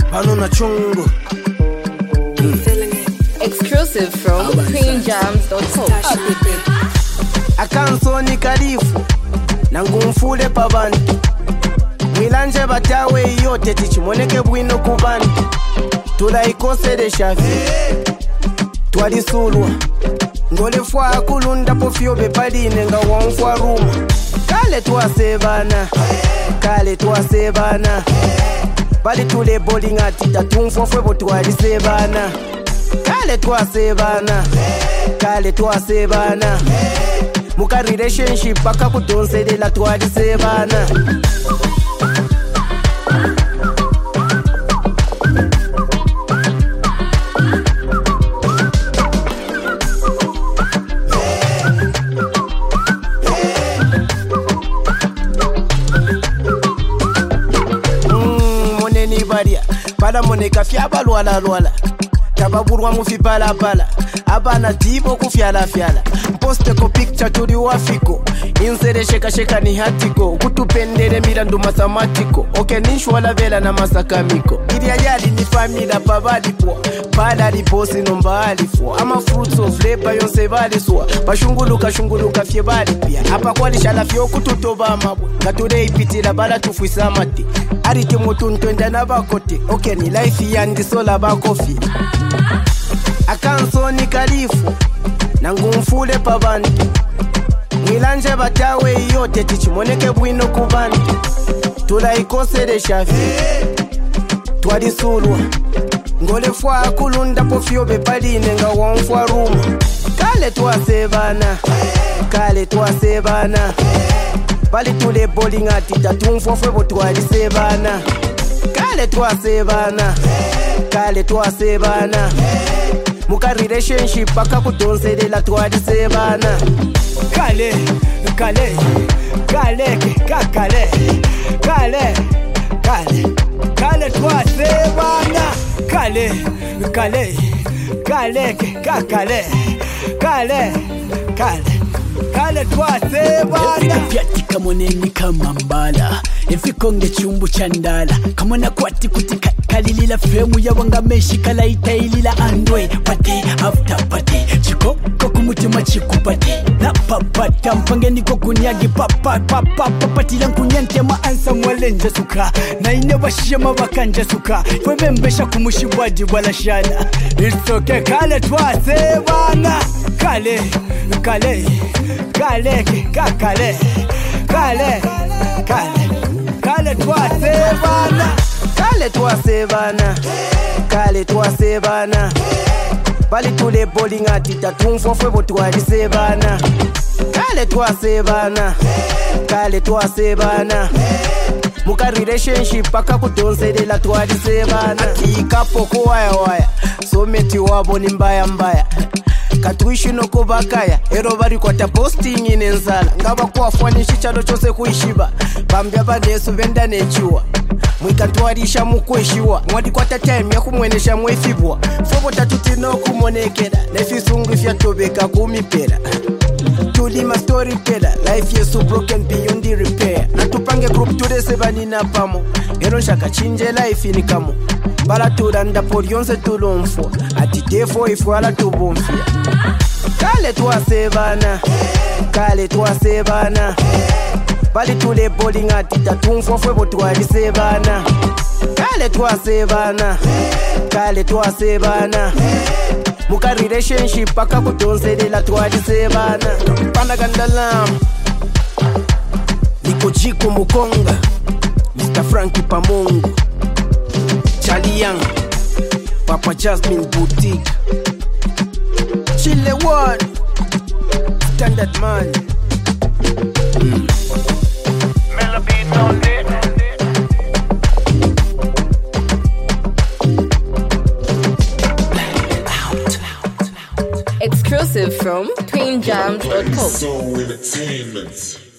Banana chungu. Exclusive from queenjams.com. Akansoni kalifu nangumfule pabantu mwilanje batawe yote tichimoneke bwino kubantu tulaikosele shafi twalisulwa ngolefwa akulunda pofyobe paline nga wonfwa ruma kale twasebana bali tule bowling ati tatumfwa fwebo twalisebana kale twasebana muka relationship paka kudonselela twalisebana moneni baria bala moneka fyaba lwala tababurwa mufi bala abana dibo kufyala mposte ko picture tuli wafiko insere sheka ni hatiko kutupendele mirandu mathematiko okenishwala vela na masakamiko ilia yali ni famila pabalipo bala liposi nomba alifo ama fruits of labor yonse baliswa bashunguluka fye bali pia hapa kwalishala fyo kututoba amabwe ngatule ipitila bala tufwisa mati arike mutu ntwenda na bakote okeni life yandi sola bakofi akansoni kalifu nangumfule pabantu mwilanje batawe yote tichimoneke bwino kubantu tulaikosele shafi twalisulwa ngolefwa akulunda pofyobe paline nga wonfwa ruma kale twasebana bali tule bowling ati tatumfwa fwebo twalisebana kale twasebana muka relationship paka kudonselela twalisebana kale twasebana kale twasebana Vyatika moneni kama mbala Efikonge chumbu chandala Kamona kwati kutika kalilila Femu ya wanga meshi kala itailila Andwe pate after pate Chiko kukumutima chiku pate Na papata mpangeni kukunyagi Papati lankunyante maansa mwalenja suka Na inewashia mawakanja suka Fwebembesha kumushiwaji wala shana It's okay kale twasebana Kale twasebana bali tule bowling ati tatumfwa fwebo twalisebana kale twasebana muka relationship paka kudonselela twalisebana kikapo kuwaya someti wabo ni mbaya katuishi noko bakaya ero bari kwata posting inenzala ngaba kwafwanisha chalo chose kuishiba bambya banesu benda nechiwa mwikatwarisha mukweshiwa mwadi kwata time ya kumwenesha mwefibwa fobo tatuti no kumonekera nefisungu fyatobeka kumipera tulima story pela life is so broken beyond the repair natupange group tudese banina pamo ero shaka chinje life ni kamo bala turanda por yonse tulomfo ati defo ifwala tubumfia kale twasebana bali tule bowling ati tatumfwa fwebo twalisebana kale twasebana muka relationship paka kudonselela twalisebana pandagandalam niko jiko mukonga Mr. Frankie Pamongo Charlie Young Papa Jasmine Boutique Chile One Standard Man Exclusive from queenjams.com. So entertainment.